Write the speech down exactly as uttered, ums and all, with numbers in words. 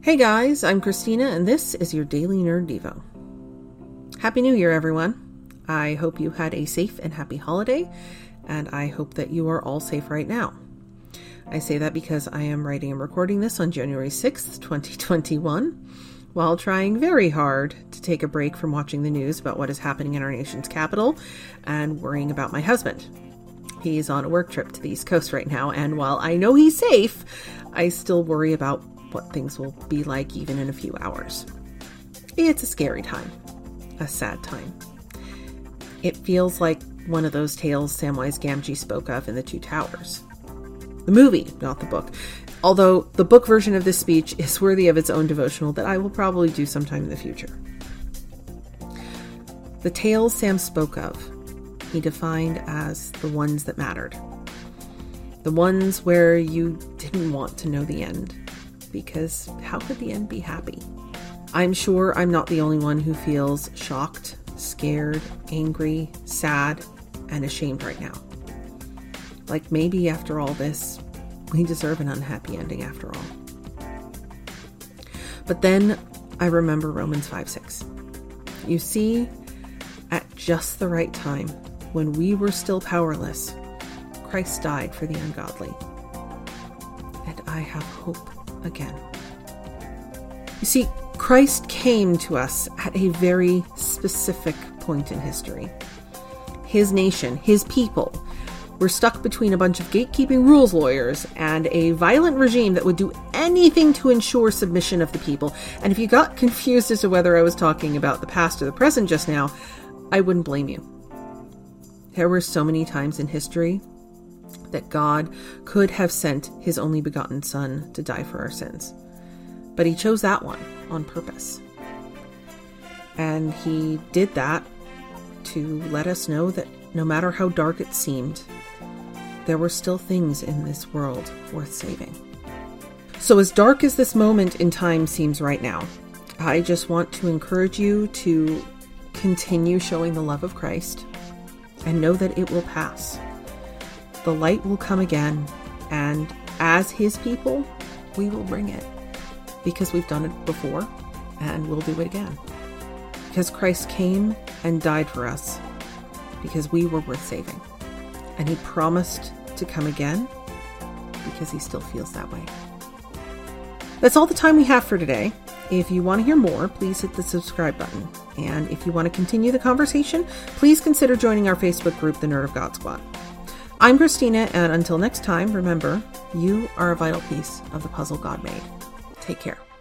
Hey guys, I'm Christina, and this is your Daily Nerd Devo. Happy New Year, everyone. I hope you had a safe and happy holiday, and I hope that you are all safe right now. I say that because I am writing and recording this on January sixth, twenty twenty-one, while trying very hard to take a break from watching the news about what is happening in our nation's capital and worrying about my husband. He's on a work trip to the East Coast right now, and while I know he's safe, I still worry about what things will be like even in a few hours. It's a scary time, a sad time. It feels like one of those tales Samwise Gamgee spoke of in The Two Towers. The movie, not the book. Although the book version of this speech is worthy of its own devotional that I will probably do sometime in the future. The tales Sam spoke of, he defined as the ones that mattered. The ones where you didn't want to know the end. Because how could the end be happy? I'm sure I'm not the only one who feels shocked, scared, angry, sad, and ashamed right now. Like maybe after all this, we deserve an unhappy ending after all. But then I remember Romans five six. You see, at just the right time, when we were still powerless, Christ died for the ungodly. And I have hope again. You see, Christ came to us at a very specific point in history. His nation, his people, were stuck between a bunch of gatekeeping rules lawyers and a violent regime that would do anything to ensure submission of the people. And if you got confused as to whether I was talking about the past or the present just now, I wouldn't blame you. There were so many times in history that God could have sent his only begotten Son to die for our sins. But he chose that one on purpose. And he did that to let us know that no matter how dark it seemed, there were still things in this world worth saving. So as dark as this moment in time seems right now, I just want to encourage you to continue showing the love of Christ and know that it will pass. The light will come again, and as his people, we will bring it. Because we've done it before, and we'll do it again. Because Christ came and died for us, because we were worth saving. And he promised to come again, because he still feels that way. That's all the time we have for today. If you want to hear more, please hit the subscribe button. And if you want to continue the conversation, please consider joining our Facebook group, The Nerd of God Squad. I'm Christina, and until next time, remember, you are a vital piece of the puzzle God made. Take care.